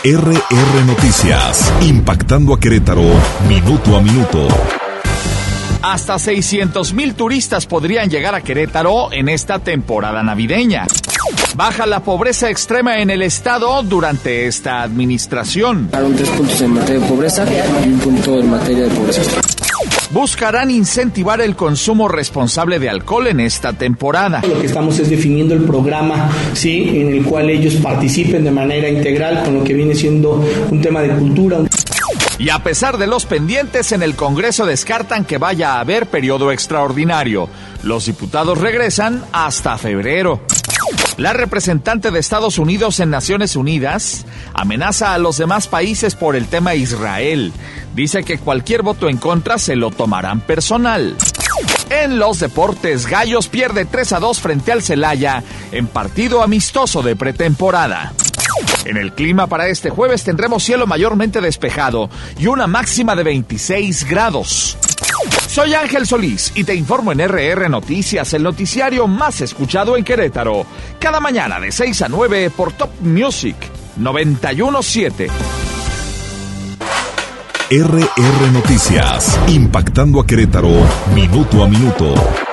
RR Noticias, impactando a Querétaro, minuto a minuto. Hasta 600,000 turistas podrían llegar a Querétaro en esta temporada navideña. Baja la pobreza extrema en el estado durante esta administración. 3 puntos en materia de pobreza y 1 punto en materia de pobreza. Buscarán incentivar el consumo responsable de alcohol en esta temporada. Lo que estamos es definiendo el programa, ¿sí?, en el cual ellos participen de manera integral con lo que viene siendo un tema de cultura. Y a pesar de los pendientes, en el Congreso descartan que vaya a haber periodo extraordinario. Los diputados regresan hasta febrero. La representante de Estados Unidos en Naciones Unidas amenaza a los demás países por el tema Israel. Dice que cualquier voto en contra se lo tomarán personal. En los deportes, Gallos pierde 3-2 frente al Celaya en partido amistoso de pretemporada. En el clima para este jueves tendremos cielo mayormente despejado y una máxima de 26 grados. Soy Ángel Solís y te informo en RR Noticias, el noticiario más escuchado en Querétaro. Cada mañana de 6 a 9 por Top Music 91.7. RR Noticias, impactando a Querétaro, minuto a minuto.